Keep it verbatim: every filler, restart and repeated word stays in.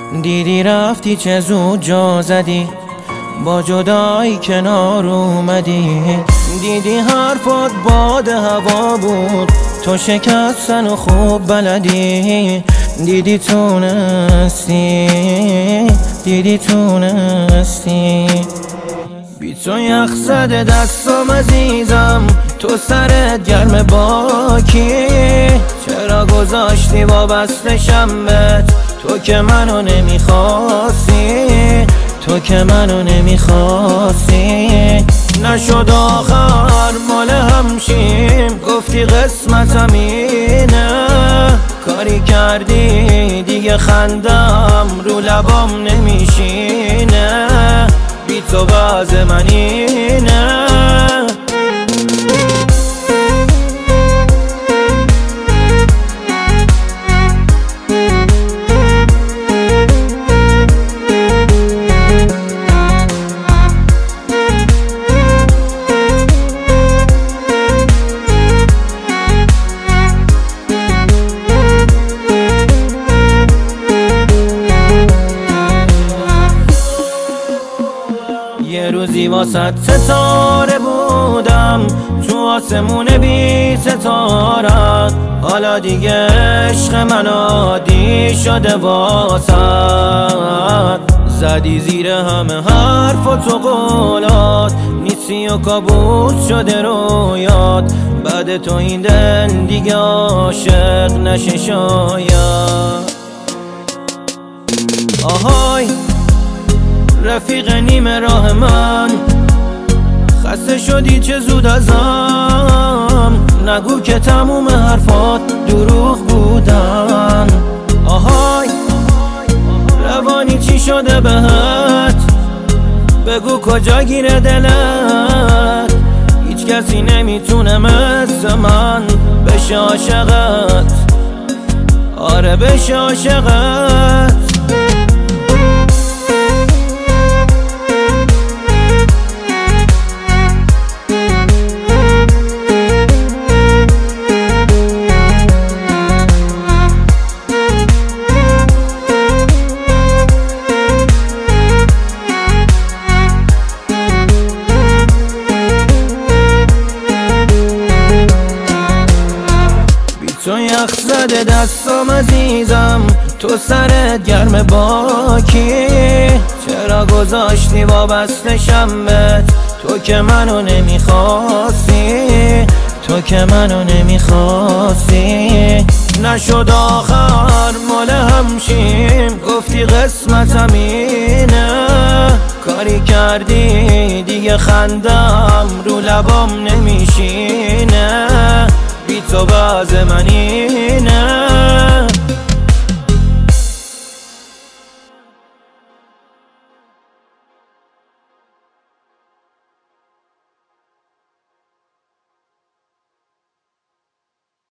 دیدی رفتی چه زود جا زدی، با جدایی کنار اومدی. دیدی حرفات باد هوا بود، تو شکستن و خوب بلدی. دیدی تونستی، دیدی تونستی. بی تو یخ زده دستم عزیزم، تو سرت گرم باکی. چرا گذاشتی وابسته شمت، تو که منو نمیخواستی، تو که منو نمیخواستی. نشد آخر مال همشیم، گفتی قسمتم اینه. کاری کردی دیگه خندم رو لبام نمیشینه. بی تو وضع من اینه. یه روزی واسه ستاره بودم، تو آسمون بی ستارت. حالا دیگه عشق من عادی شده واسد. زدی زیر همه حرف و تو قولات، نیستی و کابوس شده رویات. بعد تو این دل دیگه عاشق نشه شاید. آهای رفیق نیمه راه من، خسته شدی چه زود ازم. نگو که تموم حرفات دروغ بودن. آهای روانی چی شده بهت، بگو کجا گیره دلت. هیچ کسی نمیتونه مثل من بشه عاشقت، آره بشه عاشقت. تو یخ زده دستم عزیزم، تو سرت گرم باکی. چرا گذاشتی وابسته شمت، تو که منو نمیخواستی، تو که منو نمیخواستی. نشد آخر مال همشیم، گفتی قسمتم اینه. کاری کردی دیگه خندم رو لبام نمیشینه. بی تو وضع من اینه.